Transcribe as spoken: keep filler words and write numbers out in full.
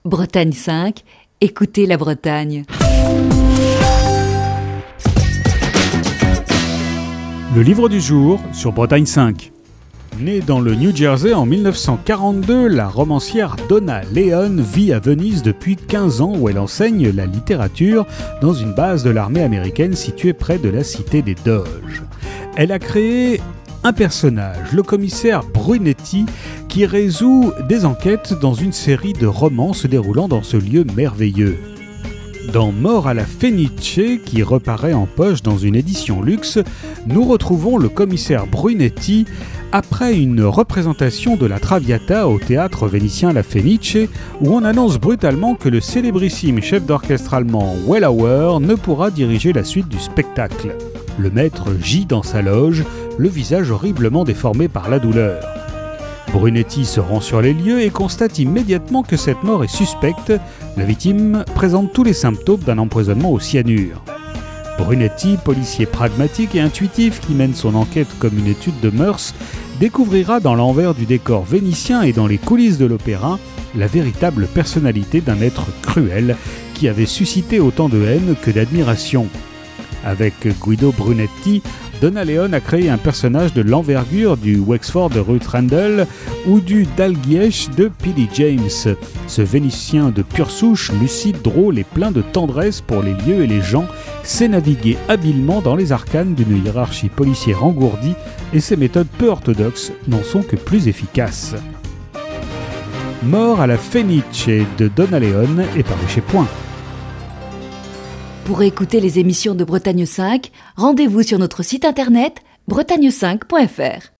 Bretagne cinq, écoutez la Bretagne. Le livre du jour sur Bretagne cinq. Née dans le New Jersey en mille neuf cent quarante-deux, la romancière Donna Leon vit à Venise depuis quinze ans où elle enseigne la littérature dans une base de l'armée américaine située près de la cité des Doges. Elle a créé un personnage, le commissaire Brunetti, qui résout des enquêtes dans une série de romans se déroulant dans ce lieu merveilleux. Dans Mort à la Fenice, qui reparaît en poche dans une édition luxe, nous retrouvons le commissaire Brunetti après une représentation de la Traviata au théâtre vénitien La Fenice, où on annonce brutalement que le célébrissime chef d'orchestre allemand Wellauer ne pourra diriger la suite du spectacle. Le maître gît dans sa loge, le visage horriblement déformé par la douleur. Brunetti se rend sur les lieux et constate immédiatement que cette mort est suspecte. La victime présente tous les symptômes d'un empoisonnement au cyanure. Brunetti, policier pragmatique et intuitif qui mène son enquête comme une étude de mœurs, découvrira dans l'envers du décor vénitien et dans les coulisses de l'opéra la véritable personnalité d'un être cruel qui avait suscité autant de haine que d'admiration. Avec Guido Brunetti, Donna Leon a créé un personnage de l'envergure du Wexford de Ruth Rendell ou du Dalgliesh de P D James. Ce Vénitien de pure souche, lucide, drôle et plein de tendresse pour les lieux et les gens, sait naviguer habilement dans les arcanes d'une hiérarchie policière engourdie et ses méthodes peu orthodoxes n'en sont que plus efficaces. Mort à la Fenice de Donna Leon est paru chez Point. Pour écouter les émissions de Bretagne cinq, rendez-vous sur notre site internet bretagne cinq point f r.